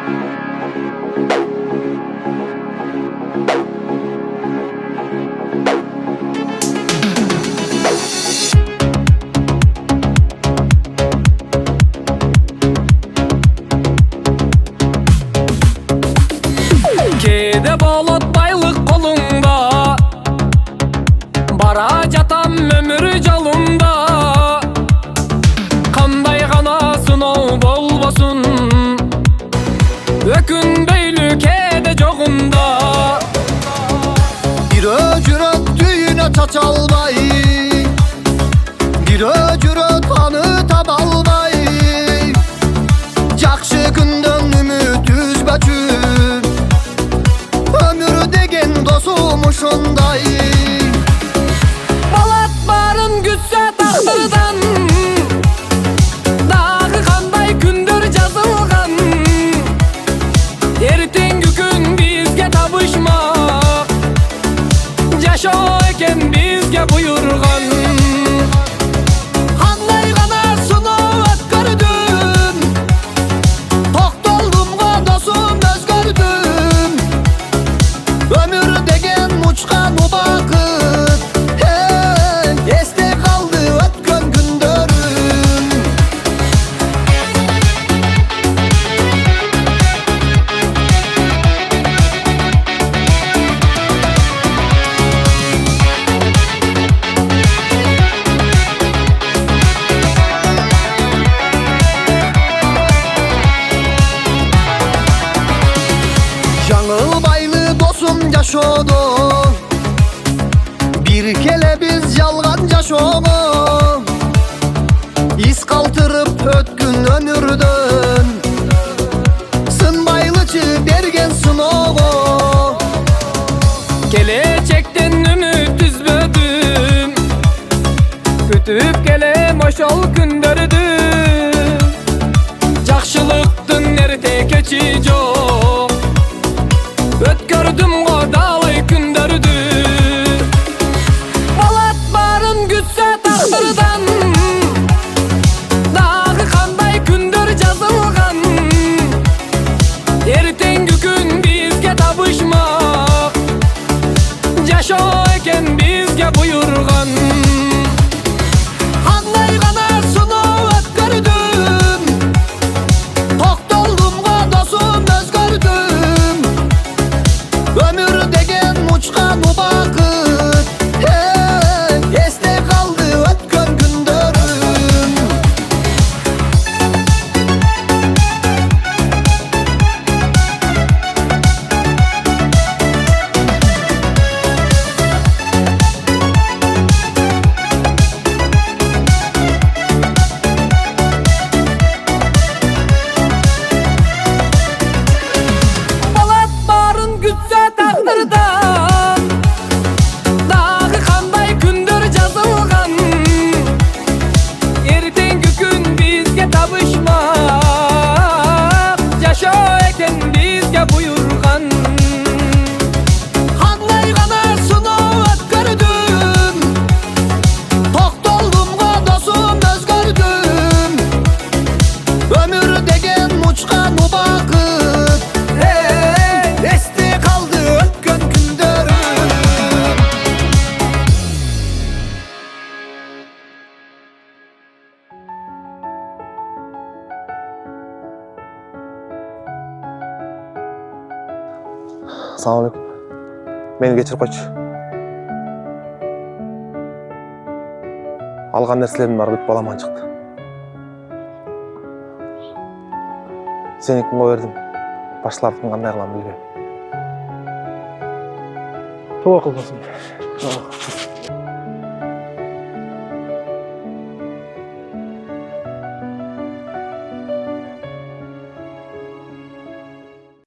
Kede bolat baylık kolunda, bara jatam ömür jalında. Kanday gana sınov bolbosun, ökünböylü kede jogunda. Bir öcüröt düğüne çaçalbay, bir öcüröt anı tabalbay. Jakşı günden ümit üzböçün, ömür degen dosum uşunday. Balat barın gütse taqdırdan, dagı kanday kündür жазылган. Ertengi gün bizge tabışmak, жашоо экен bizge buyurgan. Kanday gana sınov ötkürdüm, toktoldım ga dosum özgürdüm. Ömür degen uçkan o bakıt, hey, esте kaldı ötkön günlerim. Жаңыл байлы досум жашоодо, bir kele biz жалган жашоого. İz kалтырып өткүн өнүрдөн, сынбайлычы берген сыноого. Келечектен ümit üzbödüm, kütüp kelem oşol kündөрдү. Жакшылыктын эрте кечи жок, өткөрдүм го далай күндөрдү. Балат барын күтсө тагдырдан, дагы кандай күндөр жазылган. Эртеңги күн бизге табышмак, жашоо экен бизге буйрган. Kanday gana sınov ötkürdüm, toktoldım ga dosum özgürdüm. Ömür degen uçkan o bakıt, hey, esте kaldı ötkön günlerim. Balat bарын күтсө тагдырдан, дагы кандай күндөр жазылган. Эртеңги күн бизге табышмак, жашоо экен бизге буйрган. Kanday gana sınov ötkürdüm, toktoldım ga dosum özgürdüm. Ömür degen uçkan o bakıt, hey, esте kaldı ötkön günlerim. Assalamualaikum. Meni kechirip koyчу. Algan nerselerimin bari бүт баламан чыкты. Сени кимге бердим? Башчылардыкын кандай кылам билбейм. Тоба кылбасын.